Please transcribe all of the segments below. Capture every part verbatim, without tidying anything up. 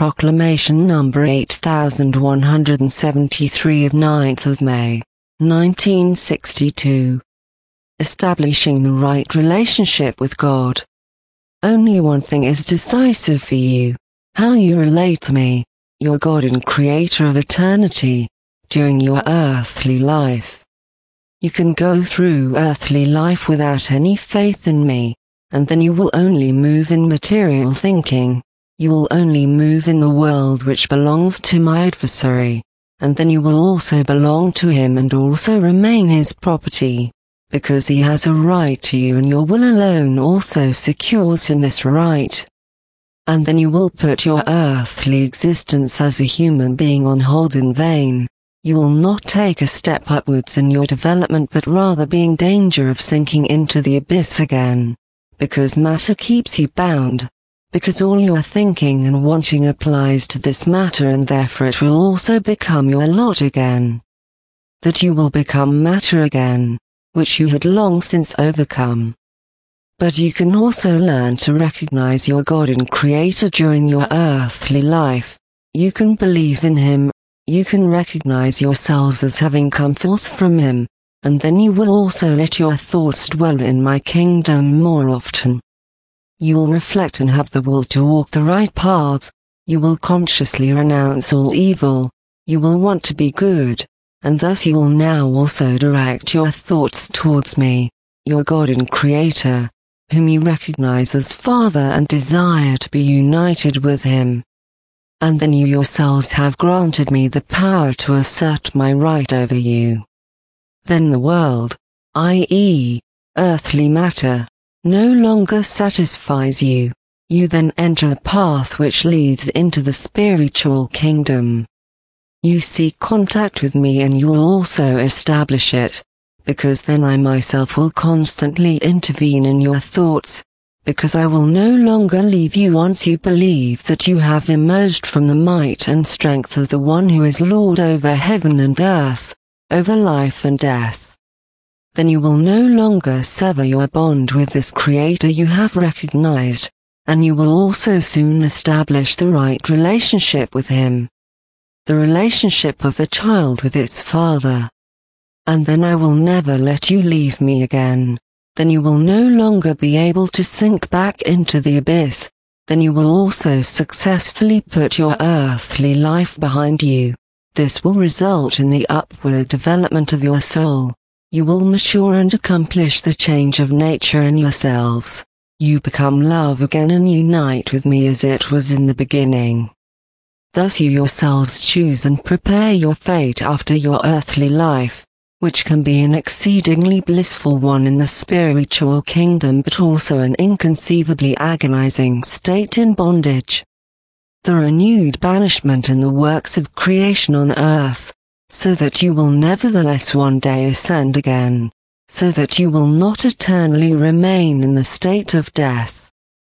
Proclamation number eight thousand one hundred seventy-three of ninth of May, nineteen sixty-two. Establishing the right relationship with God. Only one thing is decisive for you: how you relate to me, your God and Creator of eternity, during your earthly life. You can go through earthly life without any faith in me, and then you will only move in material thinking. You will only move in the world which belongs to my adversary, and then you will also belong to him and also remain his property, because he has a right to you and your will alone also secures him this right. And then you will put your earthly existence as a human being on hold in vain. You will not take a step upwards in your development but rather be in danger of sinking into the abyss again, because matter keeps you bound. Because all your thinking and wanting applies to this matter and therefore it will also become your lot again. That you will become matter again, which you had long since overcome. But you can also learn to recognize your God and Creator during your earthly life. You can believe in him, you can recognize yourselves as having come forth from him, and then you will also let your thoughts dwell in my kingdom more often. You will reflect and have the will to walk the right path. You will consciously renounce all evil. You will want to be good, and thus you will now also direct your thoughts towards me, your God and Creator, whom you recognize as Father and desire to be united with him. And then you yourselves have granted me the power to assert my right over you. Then the world, that is, earthly matter, no longer satisfies you. You then enter a path which leads into the spiritual kingdom. You seek contact with me and you will also establish it, because then I myself will constantly intervene in your thoughts, because I will no longer leave you once you believe that you have emerged from the might and strength of the one who is Lord over heaven and earth, over life and death. Then you will no longer sever your bond with this Creator you have recognized, and you will also soon establish the right relationship with him. The relationship of a child with its father. And then I will never let you leave me again. Then you will no longer be able to sink back into the abyss. Then you will also successfully put your earthly life behind you. This will result in the upward development of your soul. You will mature and accomplish the change of nature in yourselves. You become love again and unite with me as it was in the beginning. Thus you yourselves choose and prepare your fate after your earthly life, which can be an exceedingly blissful one in the spiritual kingdom but also an inconceivably agonizing state in bondage. The renewed banishment in the works of creation on earth, so that you will nevertheless one day ascend again, so that you will not eternally remain in the state of death.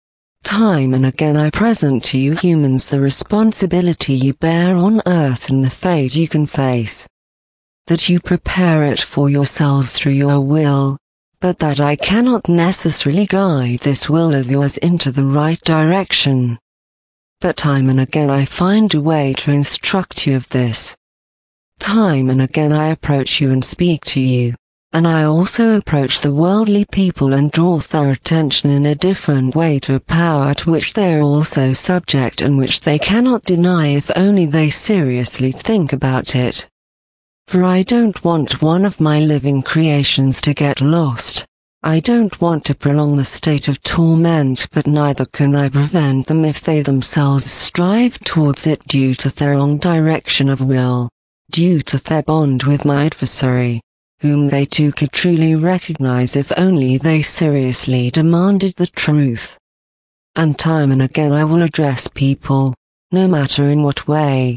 Time and again I present to you humans the responsibility you bear on earth and the fate you can face. That you prepare it for yourselves through your will, but that I cannot necessarily guide this will of yours into the right direction. But time and again I find a way to instruct you of this. Time and again I approach you and speak to you, and I also approach the worldly people and draw their attention in a different way to a power to which they are also subject and which they cannot deny if only they seriously think about it. For I don't want one of my living creations to get lost. I don't want to prolong the state of torment, but neither can I prevent them if they themselves strive towards it due to their own direction of will. Due to their bond with my adversary, whom they too could truly recognize if only they seriously demanded the truth. And time and again I will address people, no matter in what way.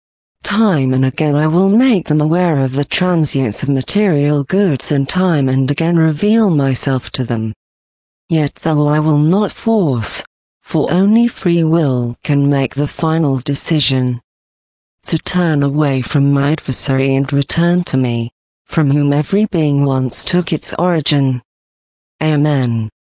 Time and again I will make them aware of the transience of material goods and time and again reveal myself to them. Yet though I will not force, for only free will can make the final decision. To turn away from my adversary and return to me, from whom every being once took its origin. Amen.